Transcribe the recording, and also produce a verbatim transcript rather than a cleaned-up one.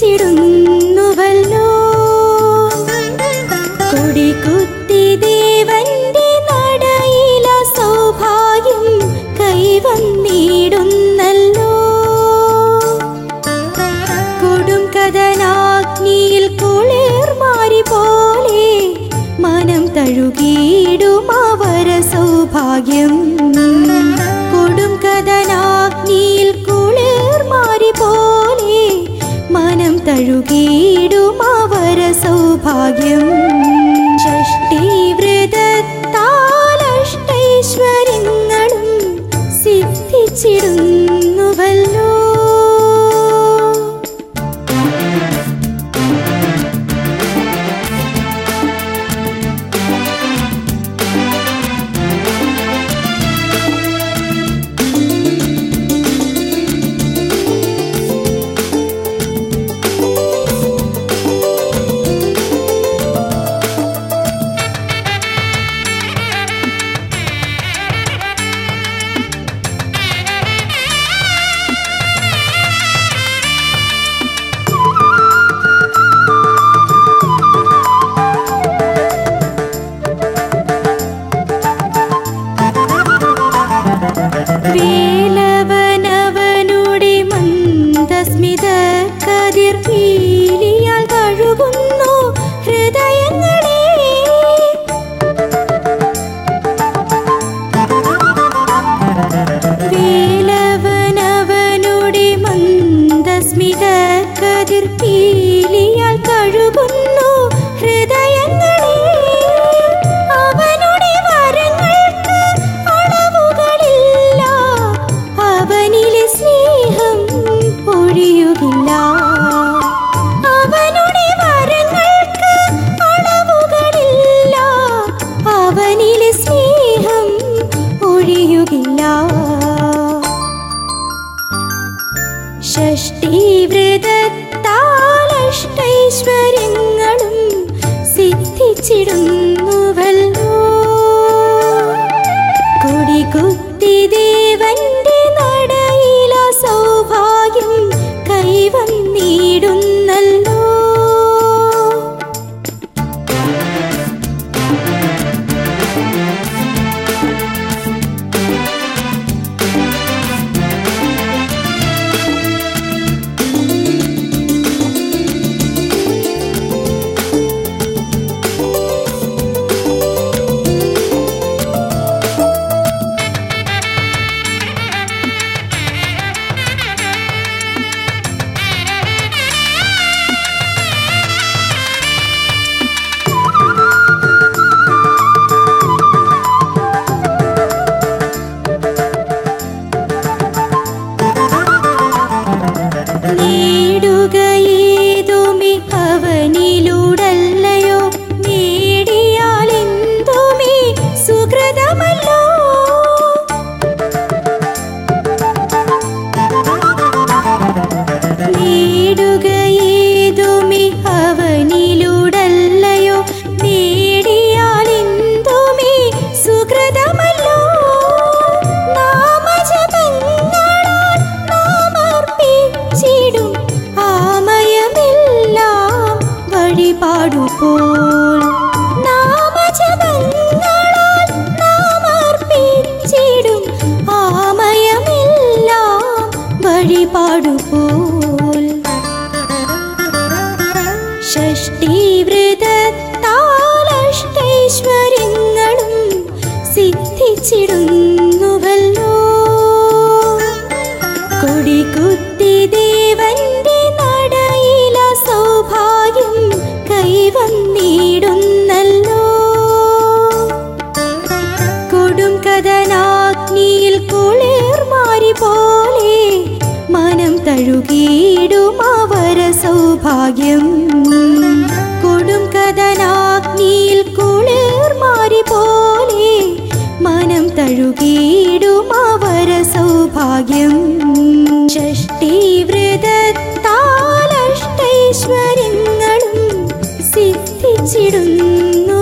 സിദ്ധിച്ചിടുന്നുവല്ലോ. കൊടികുത്തി ദേവന്റെ നടയില സൗഭാഗ്യം കൈവന്നിടുന്നല്ലോ. കൊടും കഥനാഗ്നിയിൽ കുളിർമാരി പോലെ മനം തഴുകിയിടും അവർ സൗഭാഗ്യം. കൊടും കഥനാഗ്നിയിൽ കുളിർമാരി പോലെ മനം തഴുകിയിടും അവർ സൗഭാഗ്യം. ഷഷ്ഠീവ്രതത്താൽ അഷ്ടൈശ്വര്യങ്ങളും സിദ്ധിച്ചിടുന്നുവല്ലോ. വേലവനവനുടെ മന്ദസ്മിത കതിർ പീലിയാൽ കഴുകുന്നു ഹൃദയങ്ങളെ. വേലവനവനുടെ മന്ദസ്മിത കതിർ പീലിയാൽ കഴുകുന്നു ഹൃദയങ്ങളെ. അവനുടെ വരങ്ങൾക്ക് അളവുകളില്ല, അവനിലെ സ്നേഹം ഒഴിയുകില്ല. അവനുടെ വരങ്ങൾക്ക് അളവുകളില്ല, അവനിലെ സ്നേഹം ഒഴിയുകില്ല. ഷഷ്ഠീവ്രതത്താൽ അഷ്ടൈശ്വര്യങ്ങളും സിദ്ധിച്ചിടുന്നുവല്ലോ. കൊടികുത്തി ദേവന്റെ നടയില സൗഭാഗ്യം കൈവന്നിടുന്നല്ലോ. നേടുകയേതുമി അവനിലൂടല്ലയോ, നേടിയാലെന്തുമി സുകൃതമല്ലോ. നേടുകയേതുമി അവനിലൂടല്ലയോ, നേടിയാലെന്തുമി സുകൃതമല്ലോ. നാമജപങ്ങളാൽ നാമർപ്പിച്ചിടും ആമയമെല്ലാം വഴിപാടുപോൽ. നാമജപങ്ങളാൽ നാമർപ്പിച്ചിടും ആമയമെല്ലാം വഴിപാടുപോൽ. ഷഷ്ഠീവ്രതത്താൽ അഷ്ടൈശ്വര്യങ്ങളും സിദ്ധിച്ചിടുന്നുവല്ലോ. കൊടികുത്തി ദേവന്റെ നടയില സൗഭാഗ്യം കൈവന്നിടുന്നല്ലോ. കൊടും കഥനാഗ്നിയിൽ കുളിർമാരി പോലെ മനം തഴുകിയിടും അവർ സൗഭാഗ്യം. കൊടും കഥനാഗ്നിയിൽ കുളിർമാരി പോലെ മനം തഴുകിയിടും അവർ സൗഭാഗ്യം. ഷഷ്ഠീവ്രതത്താൽ അഷ്ടൈശ്വര്യങ്ങളും സിദ്ധിച്ചിടുന്നു